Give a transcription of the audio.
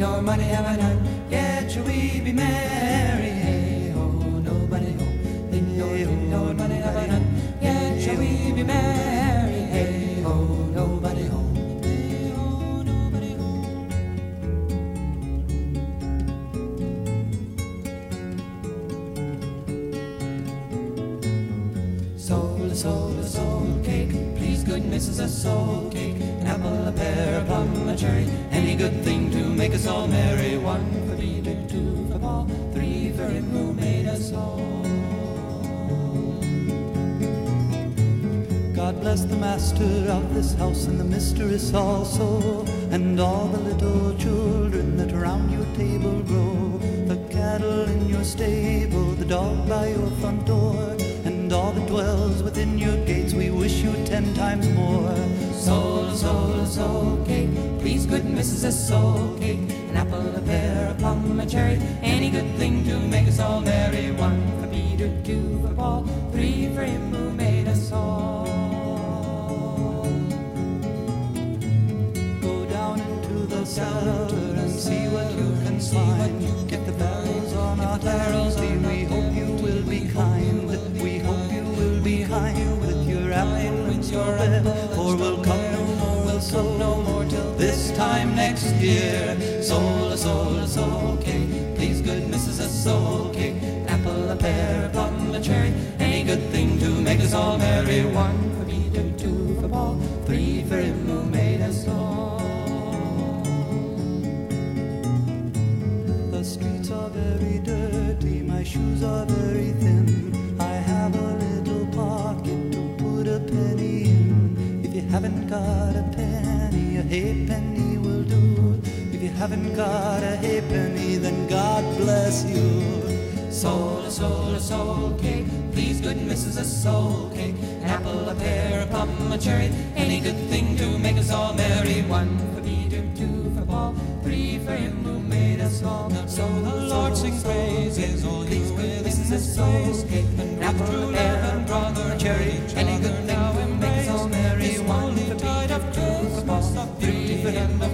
nor money have I none, yet shall we be merry. Hey ho, nobody home, nor money have I none, yet shall we be merry. Hey ho, nobody home. Soul cake, please good missus, a soul cake, an apple, a pear, a plum, a cherry, any good thing to make us all merry. 1 for Peter, 2 for Paul, 3 for him who made us all. God bless the master of this house and the mistress also, and all the little children that around your table grow, the cattle in your stable, the dog by your front door, and all that dwells within your gates, we wish you 10 times more. Soul cake, please good missus, a soul cake, an apple, a pear, a plum, a cherry, any good thing to make us all merry. 1 for Peter, 2 for Paul, 3 for him who made us all. Go down into the cellar and see what you can find. Get the barrels on our barrels, we hope you will be kind. We hope you will be kind with your apple and your pear, for we'll come no more, we'll sow no more till this time next year. Soul cake, please good missus, a soul cake, apple, a pear, a plum, a cherry, any good thing to make us all merry. 1 for Peter, 2 for Paul, 3 for him who made us all. The streets are very dirty, my shoes are very thin, I have a little pocket to put a penny in. If you haven't got a penny, a halfpenny will do. If you haven't got a halfpenny, then God bless you. Soul cake, please good missus, a soul cake, an apple, a pear, a plum, a cherry, any good thing to make us all merry. 1 for Peter, 2 for Paul, 3 for him who made us all. So the Lord sing praises, all you with his soul cake, an apple, a pear, and brother, a cherry, any good thing to make us all merry. 1 for Peter, 2 for Paul, 3 for him